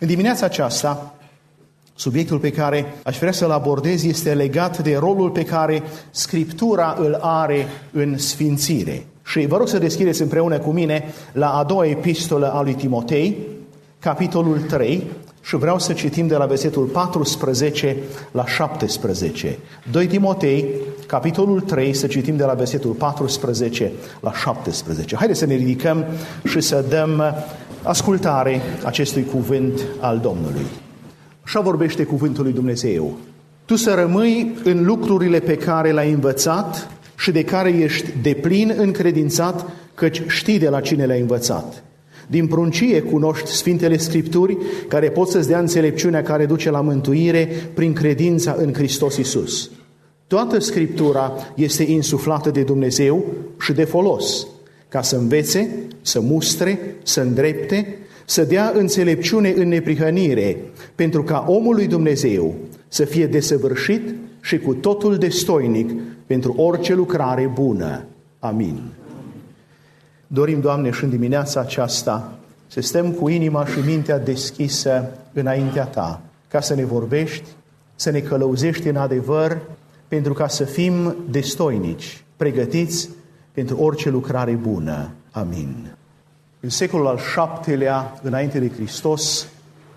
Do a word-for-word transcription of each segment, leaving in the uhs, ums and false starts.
În dimineața aceasta, subiectul pe care aș vrea să-l abordez este legat de rolul pe care Scriptura îl are în sfințire. Și vă rog să deschideți împreună cu mine la a doua epistolă a lui Timotei, capitolul trei, și vreau să citim de la versetul paisprezece la șaptesprezece. doi Timotei, capitolul trei, să citim de la versetul paisprezece la șaptesprezece. Haideți să ne ridicăm și să dăm ascultare acestui cuvânt al Domnului. Așa vorbește cuvântul lui Dumnezeu. Tu să rămâi în lucrurile pe care le-ai învățat și de care ești deplin încredințat, căci știi de la cine le-ai învățat. Din pruncie cunoști Sfintele Scripturi, care pot să-ți dea înțelepciunea care duce la mântuire prin credința în Hristos Iisus. Toată Scriptura este insuflată de Dumnezeu și de folos, ca să învețe, să mustre, să îndrepte, să dea înțelepciune în neprihănire, pentru ca omul lui Dumnezeu să fie desăvârșit și cu totul destoinic pentru orice lucrare bună. Amin. Dorim, Doamne, și în dimineața aceasta să stăm cu inima și mintea deschisă înaintea Ta, ca să ne vorbești, să ne călăuzești în adevăr, pentru ca să fim destoinici, pregătiți pentru orice lucrare bună. Amin. În secolul al șaptelea, înainte de Hristos,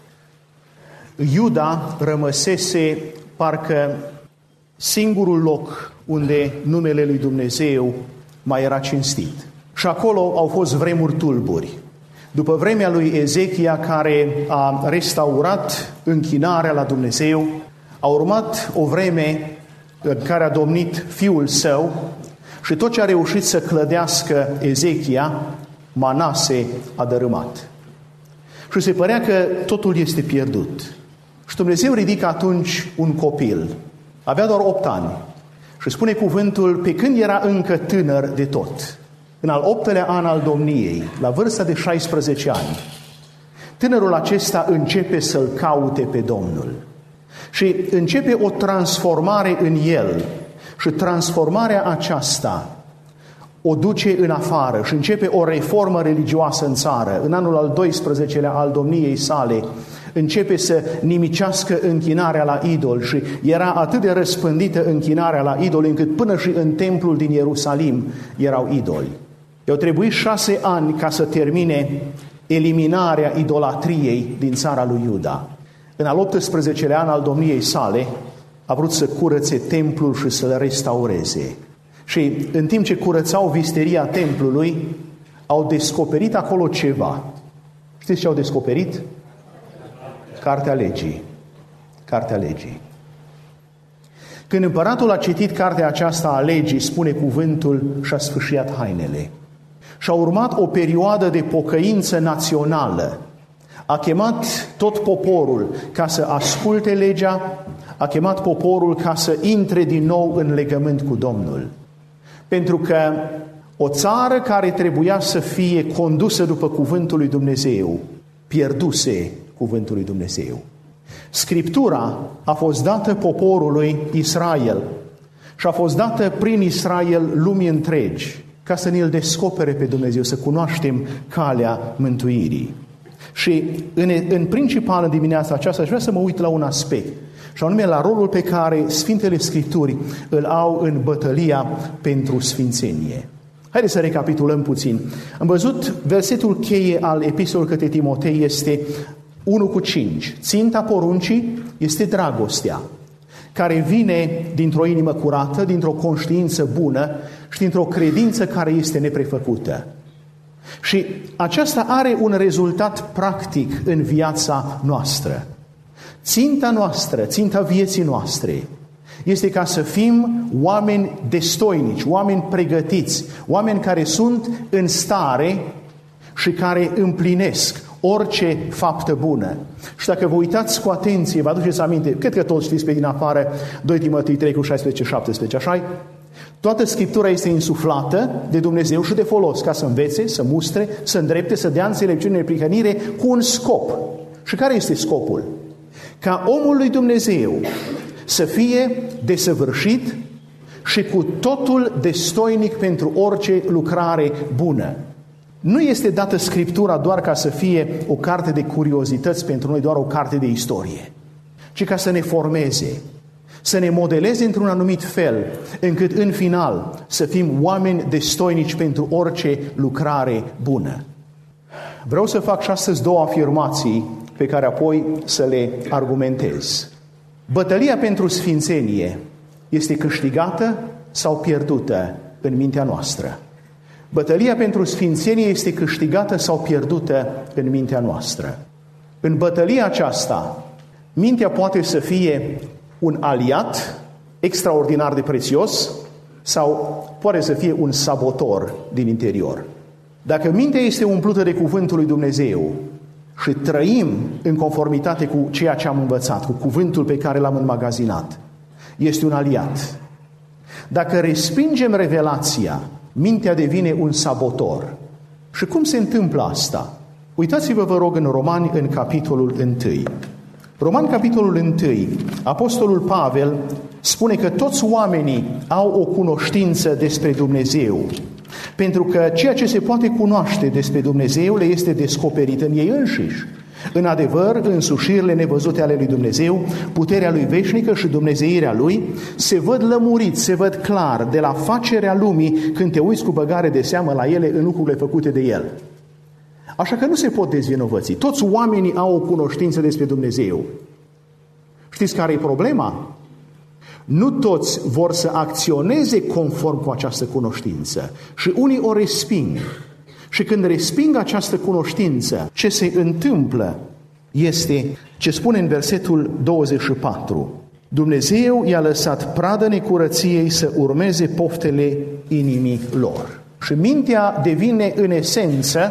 Iuda rămăsese parcă singurul loc unde numele lui Dumnezeu mai era cinstit. Și acolo au fost vremuri tulburi. După vremea lui Ezechia, care a restaurat închinarea la Dumnezeu, a urmat o vreme în care a domnit fiul său și tot ce a reușit să clădească Ezechia, Manase a dărâmat. Și se părea că totul este pierdut. Și Dumnezeu ridică atunci un copil. Avea doar opt ani. Și spune cuvântul, pe când era încă tânăr de tot, în al optelea an al domniei, la vârsta de șaisprezece ani, tânărul acesta începe să-L caute pe Domnul. Și începe o transformare în el. Și transformarea aceasta o duce în afară și începe o reformă religioasă în țară. În anul al doisprezecelea al domniei sale începe să nimicească închinarea la idol și era atât de răspândită închinarea la idol încât până și în templul din Ierusalim erau idoli. I-au trebuit șase ani ca să termine eliminarea idolatriei din țara lui Iuda. În al optsprezecelea an al domniei sale a vrut să curățe templul și să-l restaureze. Și în timp ce curățau visteria templului, au descoperit acolo ceva. Știți ce au descoperit? Cartea legii. Cartea legii. Când împăratul a citit cartea aceasta a legii, spune cuvântul, și-a sfâșiat hainele. Și-a urmat o perioadă de pocăință națională. A chemat tot poporul ca să asculte legea, a chemat poporul ca să intre din nou în legământ cu Domnul. Pentru că o țară care trebuia să fie condusă după cuvântul lui Dumnezeu, pierduse cuvântul lui Dumnezeu. Scriptura a fost dată poporului Israel și a fost dată prin Israel lumii întregi, ca să ne-l descopere pe Dumnezeu, să cunoaștem calea mântuirii. Și în, în principal în dimineața aceasta aș vrea să mă uit la un aspect, și anume la rolul pe care Sfintele Scripturi îl au în bătălia pentru sfințenie. Haideți să recapitulăm puțin. Am văzut versetul cheie al epistolului către Timotei este unu cu cinci. Ținta poruncii este dragostea, care vine dintr-o inimă curată, dintr-o conștiință bună și dintr-o credință care este neprefăcută. Și aceasta are un rezultat practic în viața noastră. Ținta noastră, ținta vieții noastre, este ca să fim oameni destoinici, oameni pregătiți, oameni care sunt în stare și care împlinesc orice faptă bună. Și dacă vă uitați cu atenție, vă aduceți aminte, cred că toți știți pe din afară doi Timotei trei cu șaisprezece șaptesprezece, așa-i? Toată Scriptura este insuflată de Dumnezeu și de folos, ca să învețe, să mustre, să îndrepte, să dea înțelepciune, neprihănire, cu un scop. Și care este scopul? Ca omul lui Dumnezeu să fie desăvârșit și cu totul destoinic pentru orice lucrare bună. Nu este dată Scriptura doar ca să fie o carte de curiozități pentru noi, doar o carte de istorie, ci ca să ne formeze, să ne modeleze într-un anumit fel, încât în final să fim oameni destoinici pentru orice lucrare bună. Vreau să fac și astăzi două afirmații pe care apoi să le argumentez. Bătălia pentru sfințenie este câștigată sau pierdută în mintea noastră? Bătălia pentru sfințenie este câștigată sau pierdută în mintea noastră? În bătălia aceasta, mintea poate să fie un aliat extraordinar de prețios sau poate să fie un sabotor din interior. Dacă mintea este umplută de cuvântul lui Dumnezeu și trăim în conformitate cu ceea ce am învățat, cu cuvântul pe care l-am înmagazinat, este un aliat. Dacă respingem revelația, mintea devine un sabotor. Și cum se întâmplă asta? Uitați-vă, vă rog, în Romani, în capitolul unu. Romani, capitolul unu, Apostolul Pavel spune că toți oamenii au o cunoștință despre Dumnezeu, pentru că ceea ce se poate cunoaște despre Dumnezeu le este descoperit în ei înșiși. În adevăr, însușirile nevăzute ale lui Dumnezeu, puterea lui veșnică și dumnezeirea lui se văd lămuriți, se văd clar de la facerea lumii când te uiți cu băgare de seamă la ele în lucrurile făcute de El. Așa că nu se pot dezvinovăți. Toți oamenii au o cunoștință despre Dumnezeu. Știți care e problema? Nu toți vor să acționeze conform cu această cunoștință și unii o resping. Și când resping această cunoștință, ce se întâmplă este ce spune în versetul douăzeci și patru. Dumnezeu i-a lăsat pradă necurăției să urmeze poftele inimii lor. Și mintea devine în esență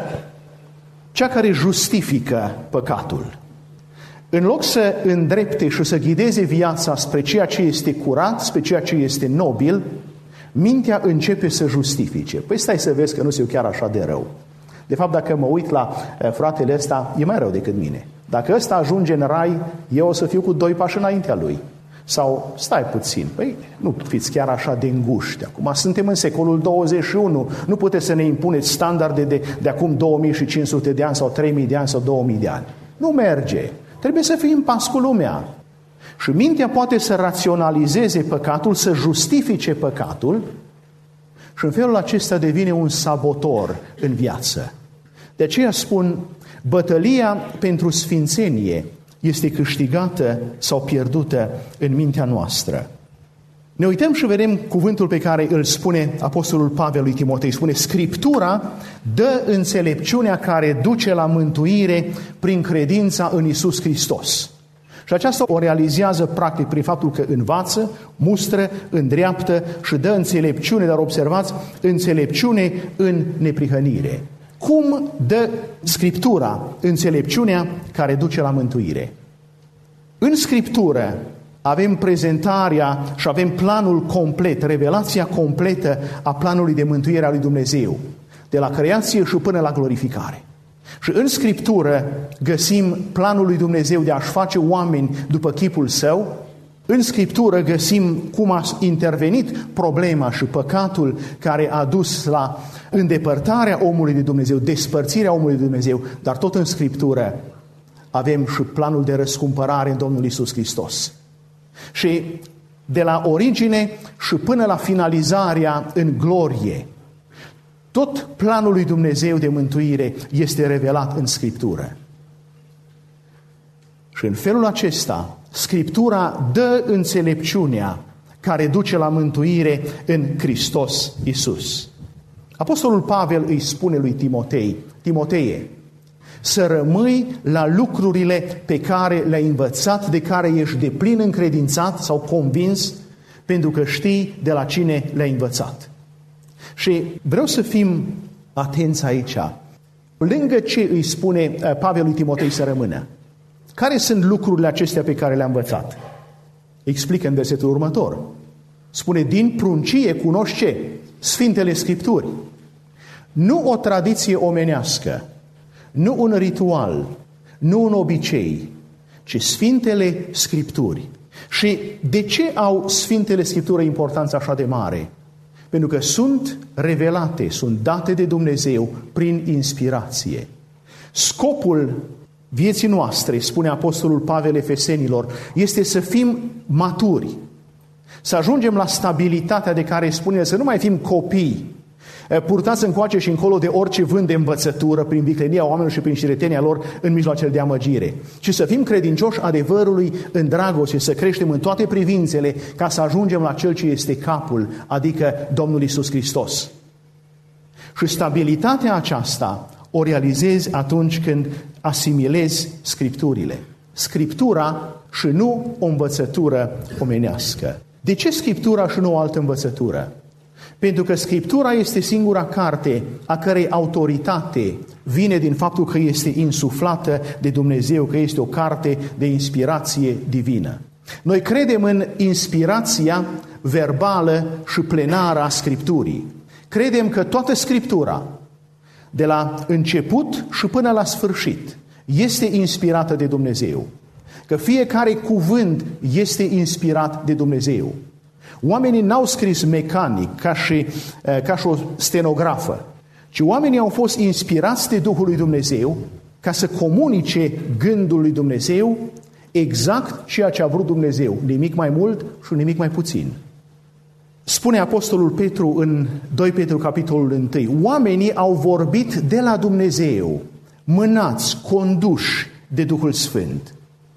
cea care justifică păcatul. În loc să îndrepte și să ghideze viața spre ceea ce este curat, spre ceea ce este nobil, mintea începe să justifice. Păi stai să vezi că nu sunt chiar așa de rău. De fapt, dacă mă uit la fratele ăsta, e mai rău decât mine. Dacă ăsta ajunge în rai, eu o să fiu cu doi pași înaintea lui. Sau, stai puțin, păi nu fiți chiar așa de înguști. Acum suntem în secolul douăzeci și unu, nu puteți să ne impuneți standarde de, de acum două mii cinci sute de ani sau trei mii de ani sau două mii de ani. Nu merge. Trebuie să fim în pas cu lumea. Și mintea poate să raționalizeze păcatul, să justifice păcatul și în felul acesta devine un sabotor în viață. De aceea spun, bătălia pentru sfințenie este câștigată sau pierdută în mintea noastră. Ne uităm și vedem cuvântul pe care îl spune Apostolul Pavel lui Timotei. Spune, Scriptura dă înțelepciunea care duce la mântuire prin credința în Iisus Hristos. Și aceasta o realizează practic prin faptul că învață, mustră, îndreaptă și dă înțelepciune, dar observați, înțelepciune în neprihănire. Cum dă Scriptura înțelepciunea care duce la mântuire? În Scriptură avem prezentarea și avem planul complet, revelația completă a planului de mântuire a lui Dumnezeu, de la creație și până la glorificare. Și în Scriptură găsim planul lui Dumnezeu de a-și face oameni după chipul Său. În Scriptură găsim cum a intervenit problema și păcatul care a dus la îndepărtarea omului de Dumnezeu, despărțirea omului de Dumnezeu, dar tot în Scriptură avem și planul de răscumpărare în Domnul Iisus Hristos. Și de la origine și până la finalizarea în glorie, tot planul lui Dumnezeu de mântuire este revelat în Scriptură. Și în felul acesta, Scriptura dă înțelepciunea care duce la mântuire în Hristos Iisus. Apostolul Pavel îi spune lui Timotei, Timoteie, să rămâi la lucrurile pe care le-ai învățat, de care ești deplin încredințat sau convins, pentru că știi de la cine le-ai învățat. Și vreau să fim atenți aici. Lângă ce îi spune Pavel lui Timotei să rămână? Care sunt lucrurile acestea pe care le-a învățat? Explică în versetul următor. Spune, din pruncie cunoști ce? Sfintele Scripturi. Nu o tradiție omenească, nu un ritual, nu un obicei, ci Sfintele Scripturi. Și de ce au Sfintele Scripturi importanță așa de mare? Pentru că sunt revelate, sunt date de Dumnezeu prin inspirație. Scopul vieții noastre, spune Apostolul Pavel Efesenilor, este să fim maturi, să ajungem la stabilitatea de care spune, să nu mai fim copii, purtați încoace și încolo de orice vânt de învățătură prin viclenia oamenilor și prin șiretenia lor în mijloacele de amăgire, ci să fim credincioși adevărului în dragoste, să creștem în toate privințele ca să ajungem la Cel ce este capul, adică Domnul Iisus Hristos. Și stabilitatea aceasta o realizezi atunci când asimilezi Scripturile. Scriptura și nu o învățătură omenească. De ce Scriptura și nu o altă învățătură? Pentru că Scriptura este singura carte a cărei autoritate vine din faptul că este insuflată de Dumnezeu, că este o carte de inspirație divină. Noi credem în inspirația verbală și plenară a Scripturii. Credem că toată Scriptura, de la început și până la sfârșit, este inspirată de Dumnezeu. Că fiecare cuvânt este inspirat de Dumnezeu. Oamenii n-au scris mecanic, ca și, ca și o stenografă, ci oamenii au fost inspirați de Duhul lui Dumnezeu ca să comunice gândul lui Dumnezeu exact ceea ce a vrut Dumnezeu, nimic mai mult și nimic mai puțin. Spune Apostolul Petru în doi Petru capitolul unu, oamenii au vorbit de la Dumnezeu, mânați, conduși de Duhul Sfânt.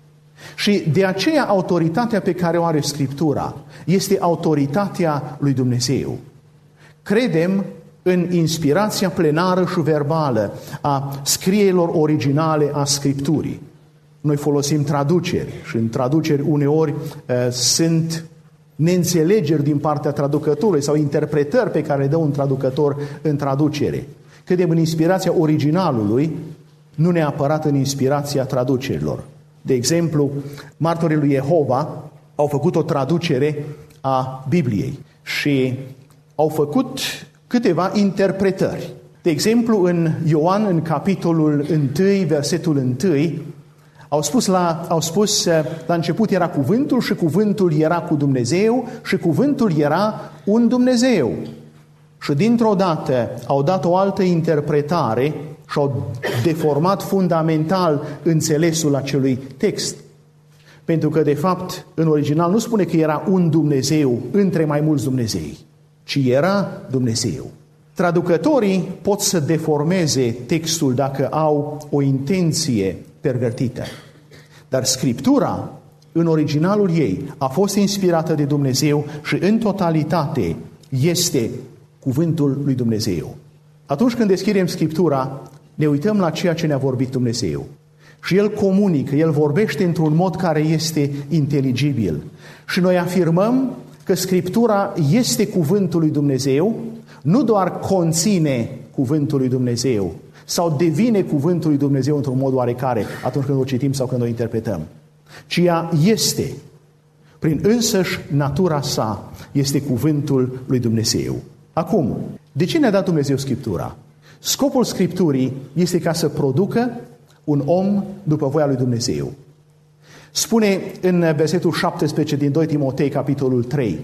Și de aceea autoritatea pe care o are Scriptura este autoritatea lui Dumnezeu. Credem în inspirația plenară și verbală a scrierilor originale a Scripturii. Noi folosim traduceri și în traduceri uneori uh, sunt neînțelegeri din partea traducătorului sau interpretări pe care le dă un traducător în traducere. Credem în inspirația originalului, nu neapărat în inspirația traducerilor. De exemplu, martorii lui Jehova au făcut o traducere a Bibliei și au făcut câteva interpretări. De exemplu, în Ioan, în capitolul unu, versetul unu, au spus, la, au spus la început era cuvântul și cuvântul era cu Dumnezeu și cuvântul era un Dumnezeu. Și dintr-o dată au dat o altă interpretare și au deformat fundamental înțelesul acelui text. Pentru că, de fapt, în original nu spune că era un Dumnezeu între mai mulți Dumnezei, ci era Dumnezeu. Traducătorii pot să deformeze textul dacă au o intenție pervertită. Dar Scriptura, în originalul ei, a fost inspirată de Dumnezeu și în totalitate este cuvântul lui Dumnezeu. Atunci când deschidem Scriptura, ne uităm la ceea ce ne-a vorbit Dumnezeu. Și El comunică, El vorbește într-un mod care este inteligibil. Și noi afirmăm că Scriptura este cuvântul lui Dumnezeu, nu doar conține cuvântul lui Dumnezeu sau devine cuvântul lui Dumnezeu într-un mod oarecare atunci când o citim sau când o interpretăm, ci ea este, prin însăși natura sa, este cuvântul lui Dumnezeu. Acum, de ce ne-a dat Dumnezeu Scriptura? Scopul Scripturii este ca să producă un om după voia lui Dumnezeu. Spune în versetul șaptesprezece din doi Timotei, capitolul trei,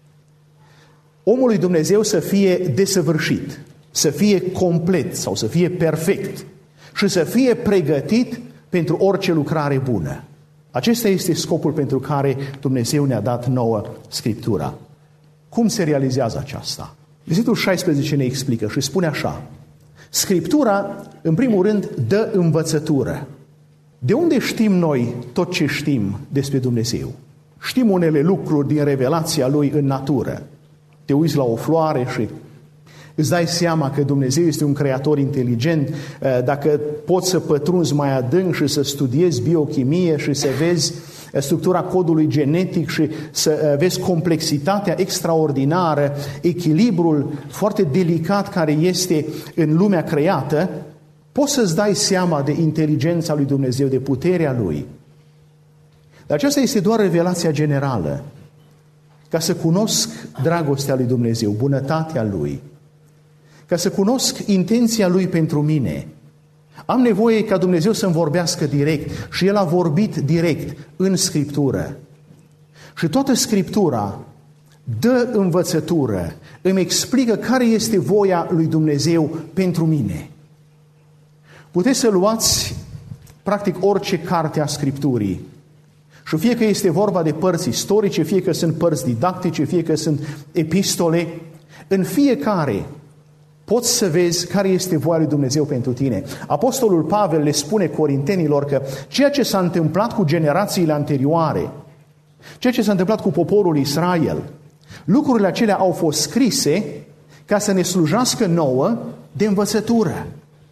omul lui Dumnezeu să fie desăvârșit, să fie complet sau să fie perfect și să fie pregătit pentru orice lucrare bună. Acesta este scopul pentru care Dumnezeu ne-a dat nouă Scriptura. Cum se realizează aceasta? Versetul șaisprezece ne explică și spune așa: Scriptura, în primul rând, dă învățătură. De unde știm noi tot ce știm despre Dumnezeu? Știm unele lucruri din revelația Lui în natură. Te uiți la o floare și îți dai seama că Dumnezeu este un creator inteligent. Dacă poți să pătrunzi mai adânc și să studiezi biochimie și să vezi structura codului genetic și să vezi complexitatea extraordinară, echilibrul foarte delicat care este în lumea creată, poți să-ți dai seama de inteligența lui Dumnezeu, de puterea Lui. Dar aceasta este doar revelația generală. Ca să cunosc dragostea lui Dumnezeu, bunătatea Lui, ca să cunosc intenția Lui pentru mine, am nevoie ca Dumnezeu să-mi vorbească direct și El a vorbit direct în Scriptură. Și toată Scriptura dă învățătură, îmi explică care este voia lui Dumnezeu pentru mine. Puteți să luați practic orice carte a Scripturii și fie că este vorba de părți istorice, fie că sunt părți didactice, fie că sunt epistole, în fiecare poți să vezi care este voia lui Dumnezeu pentru tine. Apostolul Pavel le spune corintenilor că ceea ce s-a întâmplat cu generațiile anterioare, ceea ce s-a întâmplat cu poporul Israel, lucrurile acelea au fost scrise ca să ne slujească nouă de învățătură.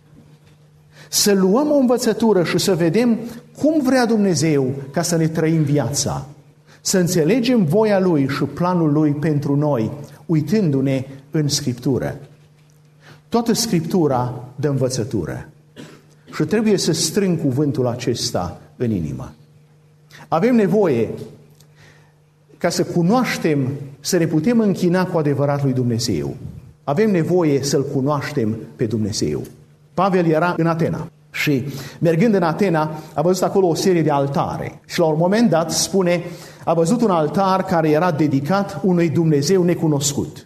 Să luăm o învățătură și să vedem cum vrea Dumnezeu ca să ne trăim viața. Să înțelegem voia Lui și planul Lui pentru noi, uitându-ne în Scriptură. Toată Scriptura dă învățătură și trebuie să strâng cuvântul acesta în inimă. Avem nevoie ca să cunoaștem, să ne putem închina cu adevărat lui Dumnezeu. Avem nevoie să-L cunoaștem pe Dumnezeu. Pavel era în Atena și mergând în Atena a văzut acolo o serie de altare și la un moment dat spune, a văzut un altar care era dedicat unui Dumnezeu necunoscut.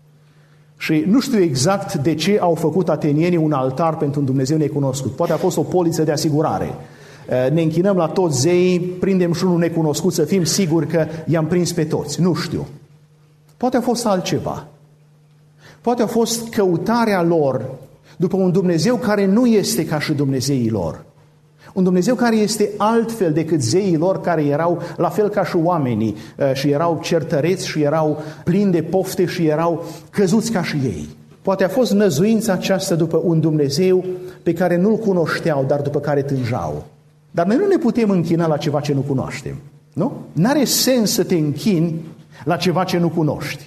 Și nu știu exact de ce au făcut atenienii un altar pentru un Dumnezeu necunoscut. Poate a fost o poliță de asigurare. Ne închinăm la toți zeii, prindem și unul necunoscut să fim siguri că i-am prins pe toți. Nu știu. Poate a fost altceva. Poate a fost căutarea lor după un Dumnezeu care nu este ca și Dumnezeii lor. Un Dumnezeu care este altfel decât zeii lor care erau la fel ca și oamenii și erau certăreți și erau plini de pofte și erau căzuți ca și ei. Poate a fost năzuința aceasta după un Dumnezeu pe care nu-L cunoșteau, dar după care tânjau. Dar noi nu ne putem închina la ceva ce nu cunoaștem. Nu? N-are sens să te închini la ceva ce nu cunoști.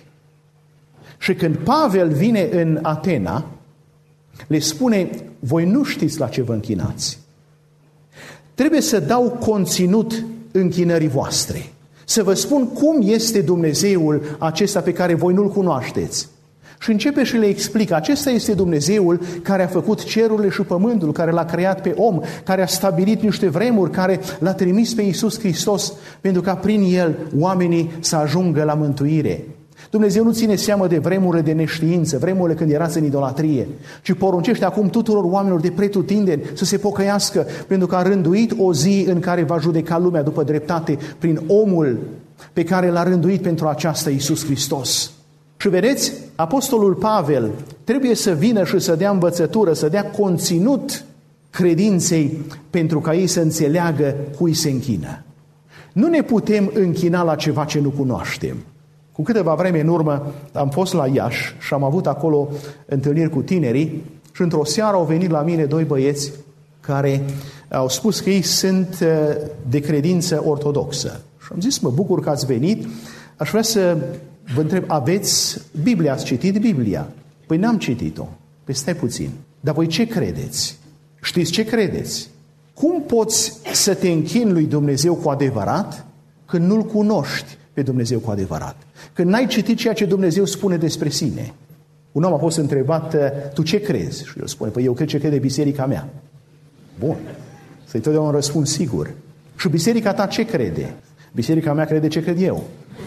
Și când Pavel vine în Atena, le spune, voi nu știți la ce vă închinați. Trebuie să dau conținut închinării voastre. Să vă spun cum este Dumnezeul acesta pe care voi nu-L cunoașteți. Și începe și le explică, acesta este Dumnezeul care a făcut cerurile și pământul, care l-a creat pe om, care a stabilit niște vremuri, care l-a trimis pe Iisus Hristos, pentru ca prin El oamenii să ajungă la mântuire. Dumnezeu nu ține seamă de vremurile de neștiință, vremurile când erați în idolatrie, ci poruncește acum tuturor oamenilor de pretutindeni să se pocăiască, pentru că a rânduit o zi în care va judeca lumea după dreptate prin omul pe care l-a rânduit pentru aceasta, Iisus Hristos. Și vedeți, apostolul Pavel trebuie să vină și să dea învățătură, să dea conținut credinței pentru ca ei să înțeleagă cui se închină. Nu ne putem închina la ceva ce nu cunoaștem. Cu câteva vreme în urmă am fost la Iași și am avut acolo întâlniri cu tinerii și într-o seară au venit la mine doi băieți care au spus că ei sunt de credință ortodoxă. Și am zis, mă bucur că ați venit, aș vrea să vă întreb, aveți Biblia, ați citit Biblia? Păi n-am citit-o. Păi stai puțin. Dar voi ce credeți? Știți ce credeți? Cum poți să te închini lui Dumnezeu cu adevărat când nu-L cunoști pe Dumnezeu cu adevărat? Când n-ai citit ceea ce Dumnezeu spune despre sine. Un om a fost întrebat, tu ce crezi? Și el spune, păi eu cred ce crede biserica mea. Bun. Să-i totdeauna un răspuns sigur. Și biserica ta ce crede? Biserica mea crede ce cred eu.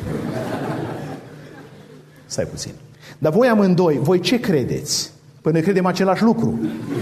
Stai puțin. Dar voi amândoi, voi ce credeți? Păi noi credem același lucru.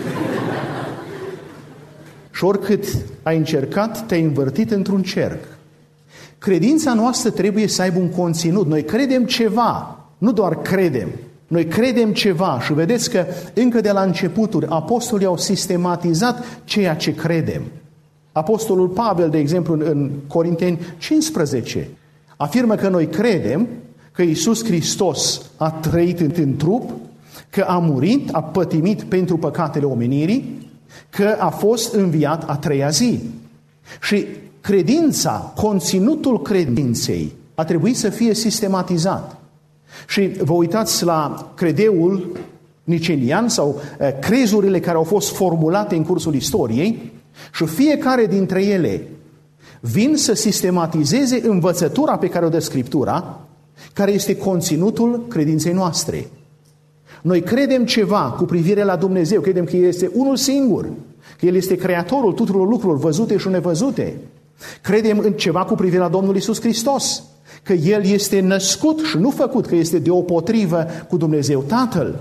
Și oricât ai încercat, te-ai învârtit într-un cerc. Credința noastră trebuie să aibă un conținut. Noi credem ceva, nu doar credem. Noi credem ceva și vedeți că încă de la începuturi apostolii au sistematizat ceea ce credem. Apostolul Pavel, de exemplu, în Corinteni cincisprezece, afirmă că noi credem că Iisus Hristos a trăit în trup, că a murit, a pătimit pentru păcatele omenirii, că a fost înviat a treia zi. Și credința, conținutul credinței a trebuit să fie sistematizat. Și vă uitați la credeul nicenian sau crezurile care au fost formulate în cursul istoriei și fiecare dintre ele vin să sistematizeze învățătura pe care o dă Scriptura, care este conținutul credinței noastre. Noi credem ceva cu privire la Dumnezeu, credem că El este unul singur, că El este creatorul tuturor lucrurilor văzute și nevăzute. Credem în ceva cu privire la Domnul Iisus Hristos, că El este născut și nu făcut, că este deopotrivă cu Dumnezeu Tatăl.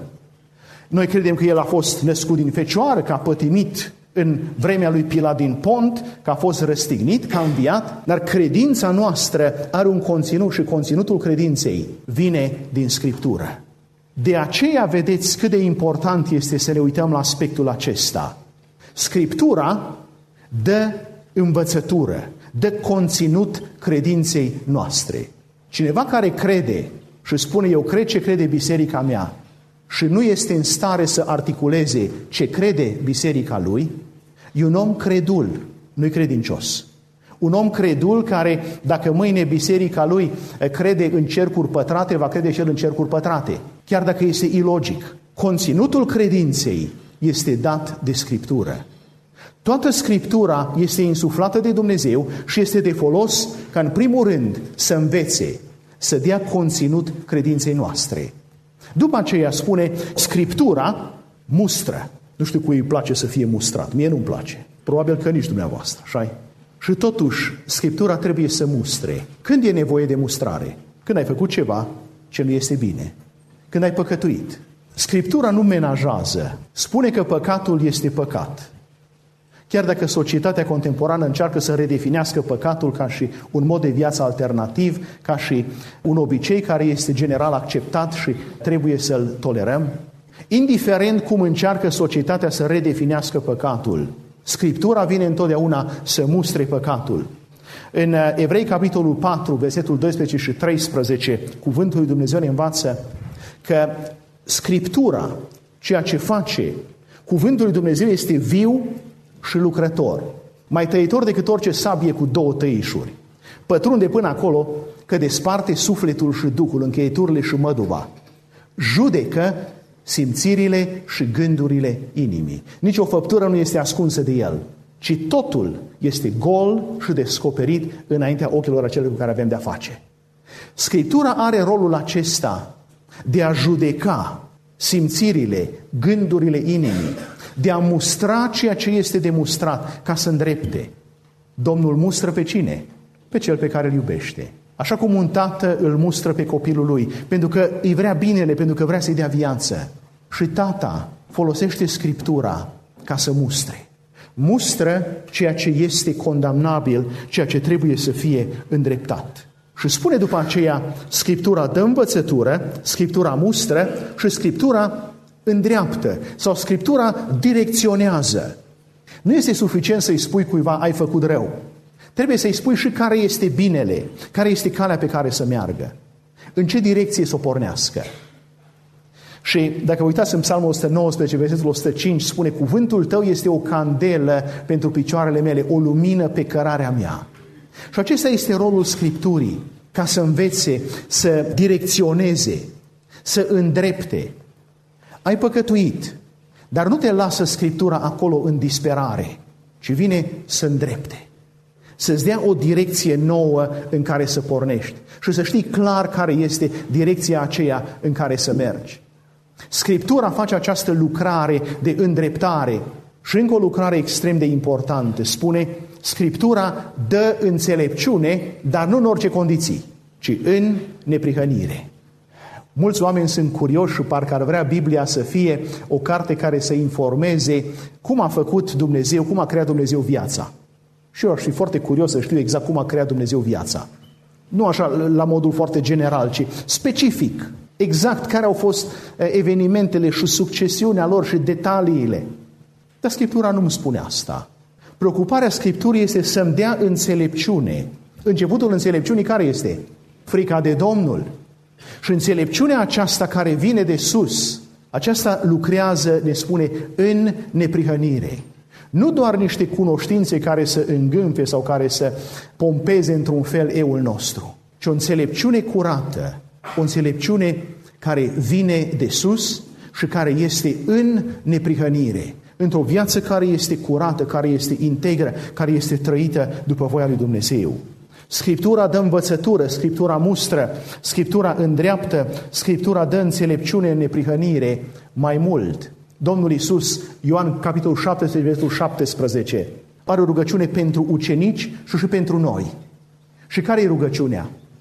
Noi credem că El a fost născut din fecioară, că a pătimit în vremea lui Pilat din Pont, că a fost răstignit, că a înviat, dar credința noastră are un conținut și conținutul credinței vine din Scriptură. De aceea vedeți cât de important este să ne uităm la aspectul acesta. Scriptura dă învățătură, dă conținut credinței noastre. Cineva care crede și spune eu cred ce crede biserica mea și nu este în stare să articuleze ce crede biserica lui, e un om credul, nu-i credincios. Un om credul care, dacă mâine biserica lui crede în cercuri pătrate, va crede și el în cercuri pătrate, chiar dacă este ilogic. Conținutul credinței este dat de Scriptură. Toată Scriptura este insuflată de Dumnezeu și este de folos ca în primul rând să învețe, să dea conținut credinței noastre. După aceea spune, Scriptura mustră. Nu știu cui îi place să fie mustrat, mie nu-mi place. Probabil că nici dumneavoastră, așa-i? Și totuși, Scriptura trebuie să mustre. Când e nevoie de mustrare? Când ai făcut ceva ce nu este bine. Când ai păcătuit. Scriptura nu menajează. Spune că păcatul este păcat. Chiar dacă societatea contemporană încearcă să redefinească păcatul ca și un mod de viață alternativ, ca și un obicei care este general acceptat și trebuie să-l tolerăm, indiferent cum încearcă societatea să redefinească păcatul, Scriptura vine întotdeauna să mustre păcatul. În Evrei, capitolul patru, versetul doisprezece și treisprezece, cuvântul lui Dumnezeu ne învață că Scriptura, ceea ce face, cuvântul lui Dumnezeu este viu și lucrător, mai tăitor decât orice sabie cu două tăișuri. Pătrunde până acolo că desparte sufletul și duhul, încheieturile și măduva. Judecă simțirile și gândurile inimii. Nici o făptură nu este ascunsă de el, ci totul este gol și descoperit înaintea ochilor acelor cu care avem de-a face. Scriptura are rolul acesta de a judeca simțirile, gândurile inimii, de a mustra ceea ce este de mustrat, ca să îndrepte. Domnul mustră pe cine? Pe cel pe care îl iubește. Așa cum un tată îl mustră pe copilul lui, pentru că îi vrea binele, pentru că vrea să-i dea viață. Și tata folosește Scriptura ca să mustre. Mustră ceea ce este condamnabil, ceea ce trebuie să fie îndreptat. Și spune după aceea, Scriptura dă învățătură, Scriptura mustră și Scriptura îndreaptă sau Scriptura direcționează. Nu este suficient să-i spui cuiva ai făcut rău. Trebuie să-i spui și care este binele, care este calea pe care să meargă, în ce direcție să o pornească. Și dacă uitați în Psalmul o sută nouăsprezece, versetul o sută cinci, spune cuvântul tău este o candelă pentru picioarele mele, o lumină pe cărarea mea. Și acesta este rolul Scripturii, ca să învețe, să direcționeze, să îndrepte. Ai păcătuit, dar nu te lasă Scriptura acolo în disperare, ci vine să îndrepte, să-ți dea o direcție nouă în care să pornești și să știi clar care este direcția aceea în care să mergi. Scriptura face această lucrare de îndreptare și încă o lucrare extrem de importantă. Spune, Scriptura dă înțelepciune, dar nu în orice condiții, ci în neprihănire. Mulți oameni sunt curioși și parcă ar vrea Biblia să fie o carte care să informeze cum a făcut Dumnezeu, cum a creat Dumnezeu viața. Și eu aș fi foarte curios să știu exact cum a creat Dumnezeu viața. Nu așa la modul foarte general, ci specific. Exact care au fost evenimentele și succesiunea lor și detaliile. Dar Scriptura nu îmi spune asta. Preocuparea Scripturii este să-mi dea înțelepciune. Începutul înțelepciunii care este? Frica de Domnul. Și înțelepciunea aceasta care vine de sus, aceasta lucrează, ne spune, în neprihănire. Nu doar niște cunoștințe care să îngânfe sau care să pompeze într-un fel eul nostru, ci o înțelepciune curată, o înțelepciune care vine de sus și care este în neprihănire, într-o viață care este curată, care este integră, care este trăită după voia lui Dumnezeu. Scriptura dă învățătură, Scriptura mustră, Scriptura îndreaptă, Scriptura dă înțelepciune în neprihănire. Mai mult, Domnul Iisus, Ioan capitolul șaptesprezece, versetul șaptesprezece, are o rugăciune pentru ucenici și și pentru noi. Și care e rugăciunea?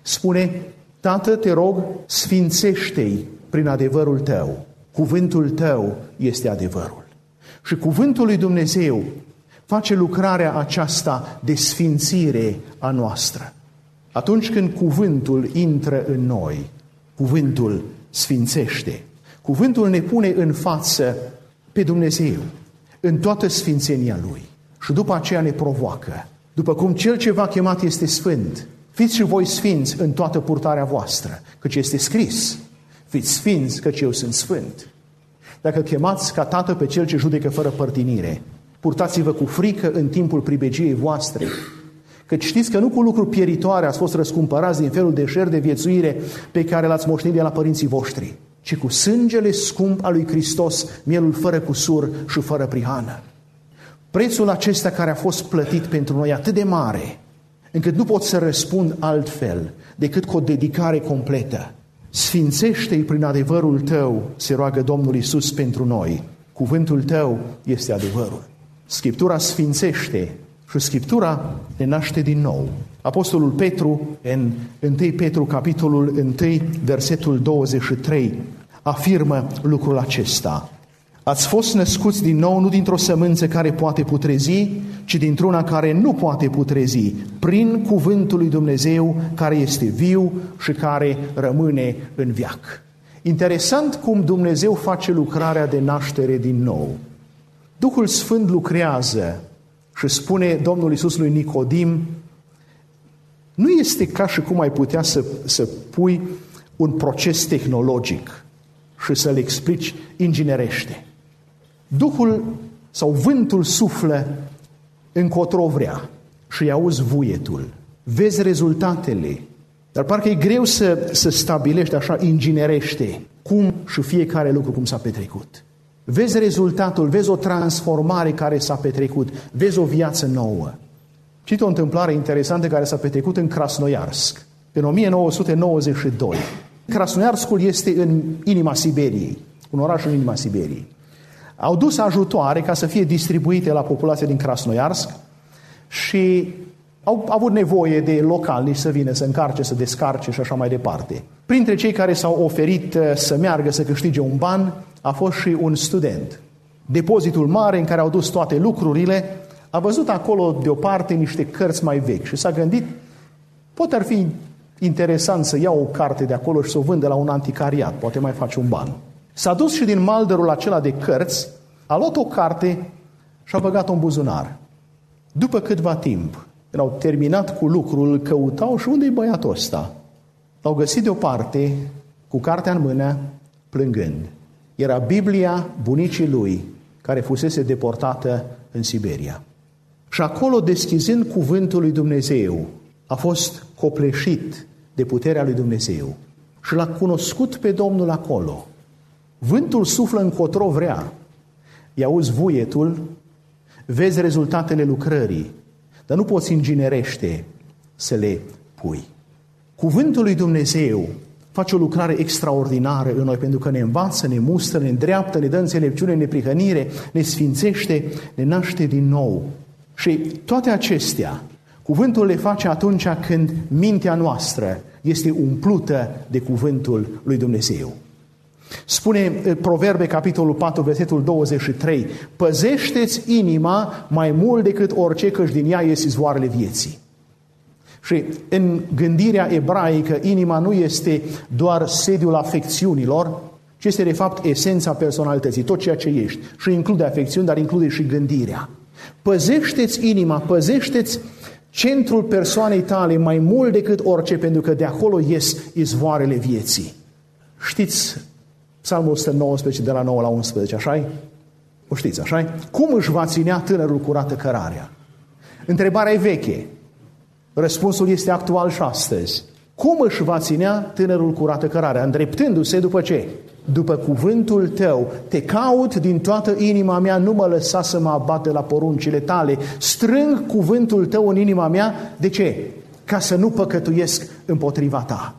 Spune, Tată, te rog, sfințește-i prin adevărul tău. Cuvântul tău este adevărul. Și cuvântul lui Dumnezeu face lucrarea aceasta de sfințire a noastră. Atunci când cuvântul intră în noi, cuvântul sfințește. Cuvântul ne pune în față pe Dumnezeu, în toată sfințenia Lui. Și după aceea ne provoacă. După cum Cel ce v-a chemat este sfânt, fiți și voi sfinți în toată purtarea voastră, căci este scris, fiți sfinți, căci eu sunt sfânt. Dacă chemați ca Tată pe Cel ce judecă fără părtinire, purtați-vă cu frică în timpul pribegiei voastre, căci știți că nu cu lucruri pieritoare ați fost răscumpărați din felul de șer de viețuire pe care l-ați moștenit de la părinții voștri, ci cu sângele scump al lui Hristos, mielul fără cusur și fără prihană. Prețul acesta care a fost plătit pentru noi atât de mare, încât nu pot să răspund altfel decât cu o dedicare completă. Sfințește-i prin adevărul tău, se roagă Domnul Iisus pentru noi. Cuvântul tău este adevărul. Scriptura sfințește și Scriptura ne naște din nou. Apostolul Petru, în întâi Petru, capitolul unu, versetul douăzeci și trei, afirmă lucrul acesta. Ați fost născuți din nou nu dintr-o sămânță care poate putrezi, ci dintr-una care nu poate putrezi, prin cuvântul lui Dumnezeu care este viu și care rămâne în veac. Interesant cum Dumnezeu face lucrarea de naștere din nou. Duhul Sfânt lucrează și spune Domnul Iisus lui Nicodim, nu este ca și cum ai putea să, să pui un proces tehnologic și să-l explici inginerește. Duhul sau vântul suflă încotro vrea și auzi vuietul. Vezi rezultatele, dar parcă e greu să, să stabilești așa inginerește cum și fiecare lucru cum s-a petrecut. Vezi rezultatul, vezi o transformare care s-a petrecut, vezi o viață nouă. Cit o întâmplare interesantă care s-a petrecut în Krasnoiarsk, în o mie nouă sute nouăzeci și doi. Krasnoiarskul este în inima Siberiei, un oraș în inima Siberiei. Au dus ajutoare ca să fie distribuite la populația din Krasnoiarsk și au avut nevoie de localnici să vină, să încarce, să descarce și așa mai departe. Printre cei care s-au oferit să meargă să câștige un ban a fost și un student. Depozitul mare în care au dus toate lucrurile, a văzut acolo deoparte niște cărți mai vechi și s-a gândit, poate ar fi interesant să ia o carte de acolo și să o vândă la un anticariat, poate mai face un ban. S-a dus și din maldărul acela de cărți, a luat o carte și a băgat-o în buzunar. După câtva timp, când au terminat cu lucrul, îl căutau și unde-i băiatul ăsta? L-au găsit deoparte, cu cartea în mână, plângând. Era Biblia bunicii lui, care fusese deportată în Siberia. Și acolo, deschizând cuvântul lui Dumnezeu, a fost copleșit de puterea lui Dumnezeu și l-a cunoscut pe Domnul acolo. Vântul suflă încotro vrea, i-auzi vuietul, vezi rezultatele lucrării, dar nu poți inginerește să le pui. Cuvântul lui Dumnezeu face o lucrare extraordinară în noi, pentru că ne învață, ne mustră, ne îndreaptă, ne dă înțelepciune, ne prihănire, ne sfințește, ne naște din nou. Și toate acestea, cuvântul le face atunci când mintea noastră este umplută de cuvântul lui Dumnezeu. Spune Proverbe, capitolul patru, versetul douăzeci și trei, păzește-ți inima mai mult decât orice, căci din ea ies izvoarele vieții. Și în gândirea ebraică, inima nu este doar sediul afecțiunilor, ci este de fapt esența personalității, tot ceea ce ești. Și include afecțiuni, dar include și gândirea. Păzește-ți inima, păzește-ți centrul persoanei tale mai mult decât orice, pentru că de acolo ies izvoarele vieții. Știți Psalmul o sută nouăsprezece, de la nouă la unsprezece, așa-i? O știți, așa-i? Cum își va ținea tânărul curată cărarea? Întrebarea e veche. Răspunsul este actual și astăzi. Cum își va ținea tânărul curată cărarea? Îndreptându-se după ce? După cuvântul tău. Te caut din toată inima mea, nu mă lăsa să mă abat de la poruncile tale. Strâng cuvântul tău în inima mea. De ce? Ca să nu păcătuiesc împotriva ta.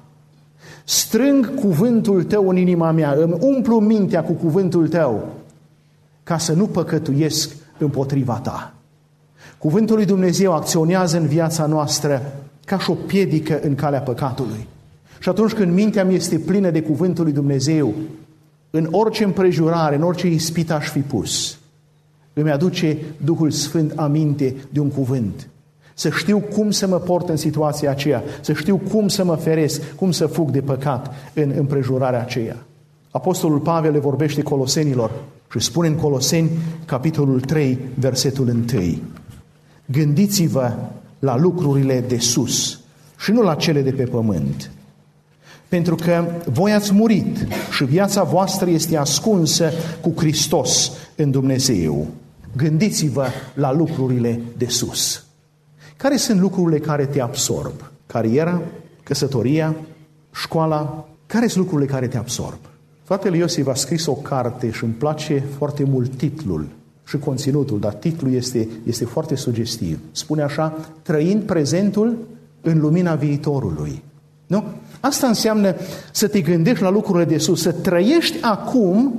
Strâng cuvântul tău în inima mea, îmi umplu mintea cu cuvântul tău, ca să nu păcătuiesc împotriva ta. Cuvântul lui Dumnezeu acționează în viața noastră ca și o piedică în calea păcatului. Și atunci când mintea mea este plină de cuvântul lui Dumnezeu, în orice împrejurare, în orice ispită aș fi pus, îmi aduce Duhul Sfânt aminte de un cuvânt. Să știu cum să mă port în situația aceea, să știu cum să mă feresc, cum să fug de păcat în împrejurarea aceea. Apostolul Pavel le vorbește Colosenilor și spune în Coloseni, capitolul trei, versetul unu: gândiți-vă la lucrurile de sus și nu la cele de pe pământ. Pentru că voi ați murit și viața voastră este ascunsă cu Hristos în Dumnezeu. Gândiți-vă la lucrurile de sus. Care sunt lucrurile care te absorb? Cariera, căsătoria, școala? Care sunt lucrurile care te absorb? Fratele Iosif a scris o carte și îmi place foarte mult titlul și conținutul, dar titlul este, este foarte sugestiv. Spune așa: trăind prezentul în lumina viitorului. Nu? Asta înseamnă să te gândești la lucrurile de sus, să trăiești acum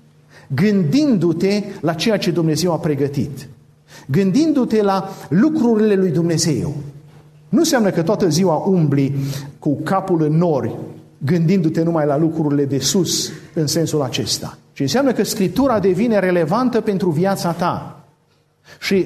gândindu-te la ceea ce Dumnezeu a pregătit, gândindu-te la lucrurile lui Dumnezeu. Nu înseamnă că toată ziua umbli cu capul în nori, gândindu-te numai la lucrurile de sus în sensul acesta, ci înseamnă că Scriptura devine relevantă pentru viața ta și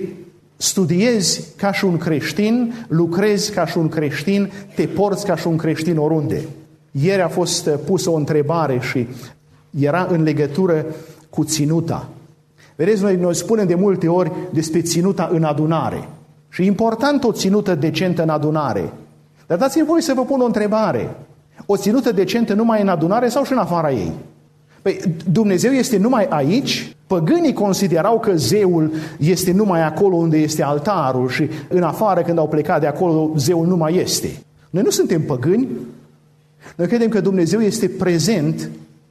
studiezi ca și un creștin, lucrezi ca și un creștin, te porți ca și un creștin oriunde. Ieri a fost pusă o întrebare și era în legătură cu ținuta. Vedeți, noi, noi spunem de multe ori despre ținuta în adunare. Și e important o ținută decentă în adunare. Dar dați-mi voi să vă pun o întrebare. O ținută decentă numai în adunare sau și în afara ei? Păi Dumnezeu este numai aici? Păgânii considerau că zeul este numai acolo unde este altarul și în afară, când au plecat de acolo, zeul nu mai este. Noi nu suntem păgâni. Noi credem că Dumnezeu este prezent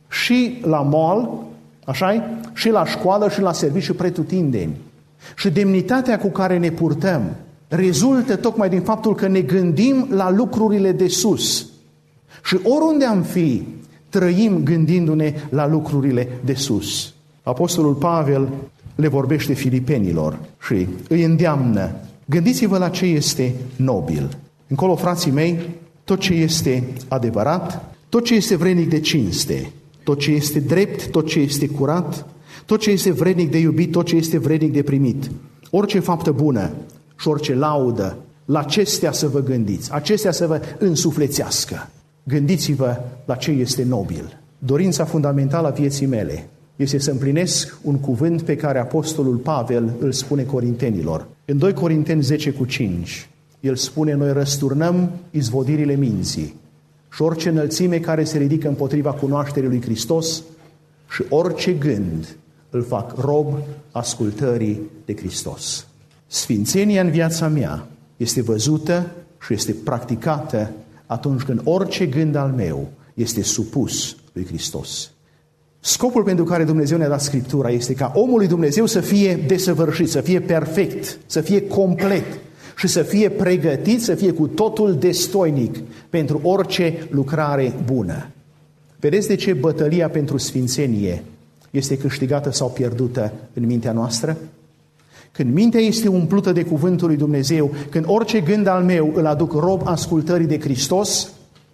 și la mall, așa-i? Și la școală și la serviciu pretutindeni. Și demnitatea cu care ne purtăm rezultă tocmai din faptul că ne gândim la lucrurile de sus. Și oriunde am fi, trăim gândindu-ne la lucrurile de sus. Apostolul Pavel le vorbește filipenilor și îi îndeamnă: gândiți-vă la ce este nobil. Încolo, frații mei, tot ce este adevărat, tot ce este vrednic de cinste, tot ce este drept, tot ce este curat, tot ce este vrednic de iubit, tot ce este vrednic de primit, orice faptă bună și orice laudă, la acestea să vă gândiți, acestea să vă însuflețească. Gândiți-vă la ce este nobil. Dorința fundamentală a vieții mele este să împlinesc un cuvânt pe care apostolul Pavel îl spune corintenilor. În doi Corinteni zece cu cinci, el spune: noi răsturnăm izvodirile minții și orice înălțime care se ridică împotriva cunoașterii lui Hristos și orice gând îl fac rob ascultării de Hristos. Sfințenia în viața mea este văzută și este practicată atunci când orice gând al meu este supus lui Hristos. Scopul pentru care Dumnezeu ne-a dat Scriptura este ca omul lui Dumnezeu să fie desăvârșit, să fie perfect, să fie complet și să fie pregătit, să fie cu totul destoinic pentru orice lucrare bună. Vedeți de ce bătălia pentru sfințenie este câștigată sau pierdută în mintea noastră? Când mintea este umplută de cuvântul lui Dumnezeu, când orice gând al meu îl aduc rob ascultării de Hristos,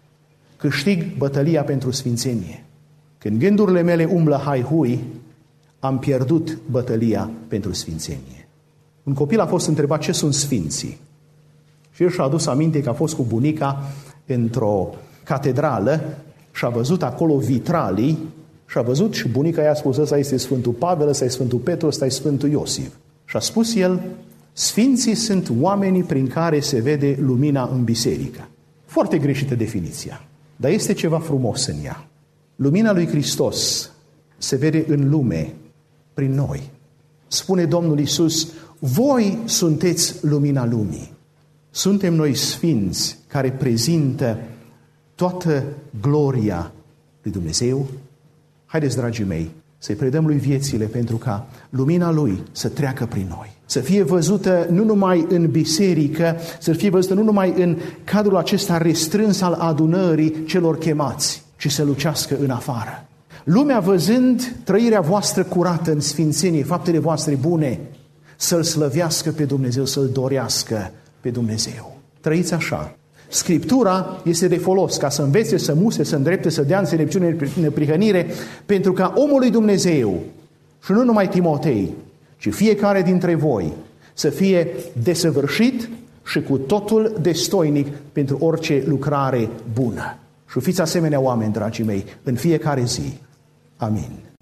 câștig bătălia pentru sfințenie. Când gândurile mele umblă hai-hui, am pierdut bătălia pentru sfințenie. Un copil a fost întrebat ce sunt sfinții. Și el și-a adus aminte că a fost cu bunica într-o catedrală și a văzut acolo vitralii și a văzut și bunica i-a spus: ăsta este Sfântul Pavel, ăsta este Sfântul Petru, ăsta este Sfântul Iosif. Și a spus el: sfinții sunt oamenii prin care se vede lumina în biserică. Foarte greșită definiția, dar este ceva frumos în ea. Lumina lui Hristos se vede în lume prin noi. Spune Domnul Iisus: voi sunteți lumina lumii. Suntem noi sfinți care prezintă toată gloria lui Dumnezeu? Haideți, dragii mei, să-i predăm lui viețile pentru ca lumina lui să treacă prin noi. Să fie văzută nu numai în biserică, să fie văzută nu numai în cadrul acesta restrâns al adunării celor chemați, ci să lucească în afară. Lumea, văzând trăirea voastră curată în sfințenie, faptele voastre bune, să-L slăvească pe Dumnezeu, să-L dorească pe Dumnezeu. Trăiți așa Scriptura este de folos ca să învețe, să muse, să îndrepte, să dea înțelepciune, neprihănire, pentru ca omul lui Dumnezeu, și nu numai Timotei, ci fiecare dintre voi, să fie desăvârșit și cu totul destoinic pentru orice lucrare bună. Și fiți asemenea oameni, dragii mei, în fiecare zi. Amin.